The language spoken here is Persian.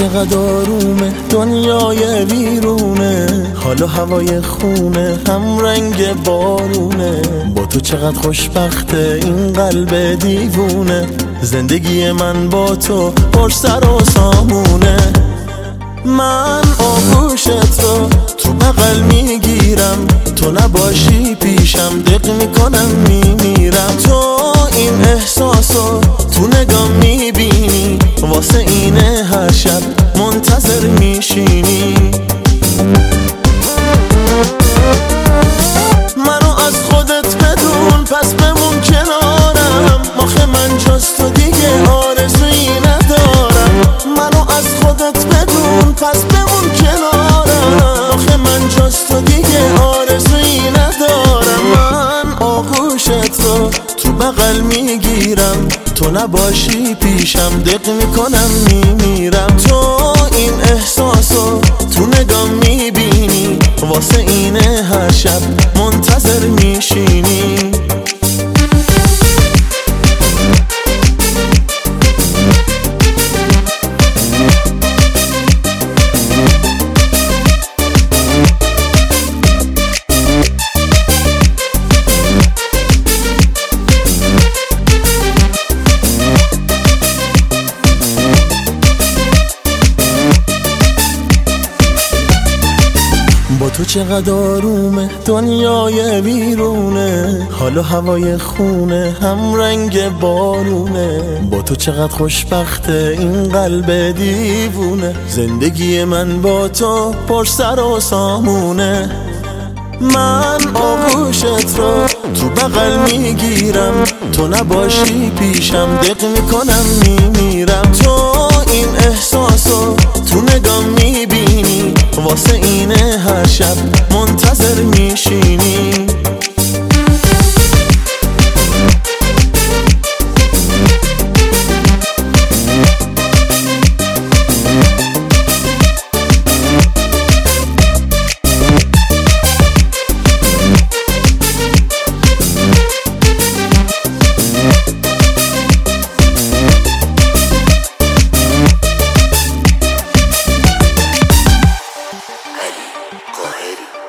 چقدر آرومه دنیای بیرونه، حال و هوای خونه هم رنگ بارونه. با تو چقدر خوشبخته این قلب دیوونه، زندگی من با تو پر سر و سامونه. من آغوشت رو تو بغل میگیرم، تو نباشی پیشم دق میکنم میمیرم. تو این احساسو تو نگام میبینی، واسه اینه هر شب منتظر میشینی. منو از خودت بدون پس بمون کنارم، آخه من جز تو دیگه آرزویی ندارم. منو از خودت بدون پس بمون کنارم، آخه من جز تو دیگه آرزویی ندارم. من آغوشت رو تو بغل میگیرم، تو نباشی پیشم دق میکنم میمیرم. تو این احساسو تو نگام میبینی، واسه اینه هر شب منتظر میشینی. با تو چقدر آرومه دنیای بیرونه، حال و هوای خونه هم رنگ بارونه. با تو چقدر خوشبخته این قلب دیوونه، زندگی من با تو پر سر و سامونه. من آغوشت رو تو بغل میگیرم، تو نباشی پیشم دق میکنم میمیرم. تو این احساسو تو نگام میبینی، واسه اینه هر شب منتظر میشینی. Go ahead.